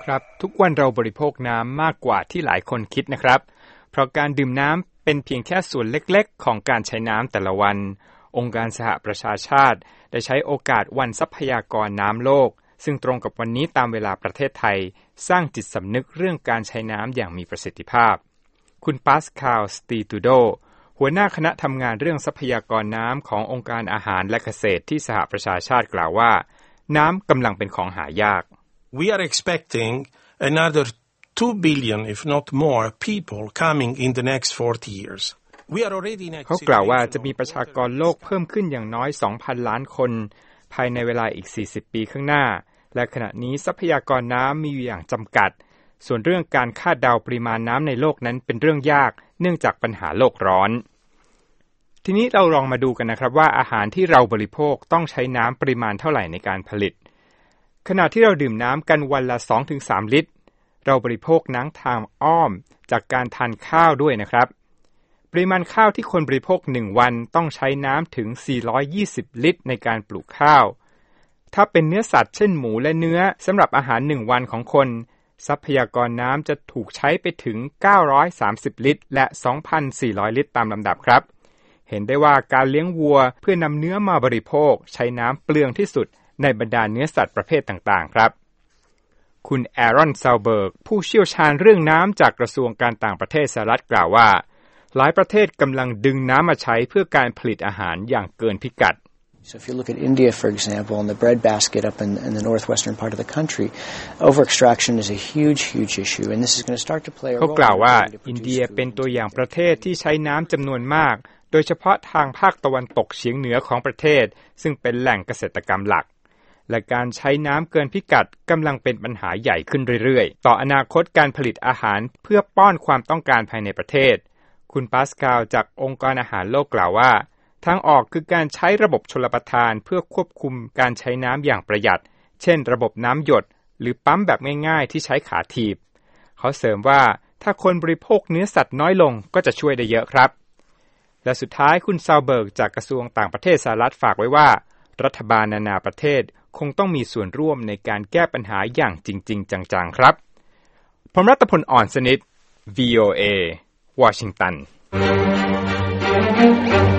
ครับทุกวันเราบริโภคน้ำมากกว่าที่หลายคนคิดนะครับเพราะการดื่มน้ำเป็นเพียงแค่ส่วนเล็กๆของการใช้น้ำแต่ละวันองค์การสหประชาชาติได้ใช้โอกาสวันทรัพยากรน้ำโลกซึ่งตรงกับวันนี้ตามเวลาประเทศไทยสร้างจิตสำนึกเรื่องการใช้น้ำอย่างมีประสิทธิภาพคุณปาสคาล สตีตูโดหัวหน้าคณะทำงานเรื่องทรัพยากรน้ำขององค์การอาหารและเกษตรที่สหประชาชาติกล่าวว่าน้ำกำลังเป็นของหายาก We are expecting another 2 billion if not more people coming in the next 40 years. We are already in a เขากล่าวว่าจะมีประชากรโลกเพิ่มขึ้นอย่างน้อย 2,000 ล้านคนภายในเวลาอีก40ปีข้างหน้าและขณะนี้ทรัพยากรน้ำมีอยู่อย่างจำกัดส่วนเรื่องการคาดเดาปริมาณน้ำในโลกนั้นเป็นเรื่องยากเนื่องจากปัญหาโลกร้อนทีนี้เราลองมาดูกันนะครับว่าอาหารที่เราบริโภคต้องใช้น้ำปริมาณเท่าไหร่ในการผลิตขณะที่เราดื่มน้ำกันวันละ 2-3 ลิตรเราบริโภคน้ำทางอ้อมจากการทานข้าวด้วยนะครับปริมาณข้าวที่คนบริโภค1วันต้องใช้น้ำถึง420ลิตรในการปลูกข้าวถ้าเป็นเนื้อสัตว์เช่นหมูและเนื้อสำหรับอาหาร1วันของคนทรัพยากรน้ำจะถูกใช้ไปถึง930ลิตรและ 2,400 ลิตรตามลำดับครับเห็นได้ว่าการเลี้ยงวัวเพื่อนำเนื้อมาบริโภคใช้น้ำเปลืองที่สุดในบรรดาเนื้อสัตว์ประเภทต่างๆครับคุณแอรอน ซาวเบิร์กผู้เชี่ยวชาญเรื่องน้ำจากกระทรวงการต่างประเทศสหรัฐกล่าวว่าหลายประเทศกำลังดึงน้ำมาใช้เพื่อการผลิตอาหารอย่างเกินพิกัด So if you look at India, for example, and the bread basket up in the northwestern part of the country, over-extraction is a huge, huge issue, and this is going to start to play a role. เขากล่าวว่าอินเดียเป็นตัวอย่างประเทศที่ใช้น้ำจำนวนมากโดยเฉพาะทางภาคตะวันตกเฉียงเหนือของประเทศซึ่งเป็นแหล่งเกษตรกรรมหลักและการใช้น้ำเกินพิกัดกำลังเป็นปัญหาใหญ่ขึ้นเรื่อยๆต่ออนาคตการผลิตอาหารเพื่อป้อนความต้องการภายในประเทศคุณปาสคาลจากองค์การอาหารโลกกล่าวว่าทางออกคือการใช้ระบบชลประทานเพื่อควบคุมการใช้น้ำอย่างประหยัดเช่นระบบน้ำหยดหรือปั๊มแบบง่ายๆที่ใช้ขาถีบเขาเสริมว่าถ้าคนบริโภคเนื้อสัตว์น้อยลงก็จะช่วยได้เยอะครับและสุดท้ายคุณซาวเบิร์กจากกระทรวงต่างประเทศสหรัฐฝากไว้ว่ารัฐบาลนานาประเทศคงต้องมีส่วนร่วมในการแก้ปัญหาอย่างจริงๆจังๆครับผมรัตพล อ่อนสนิท VOA วอชิงตัน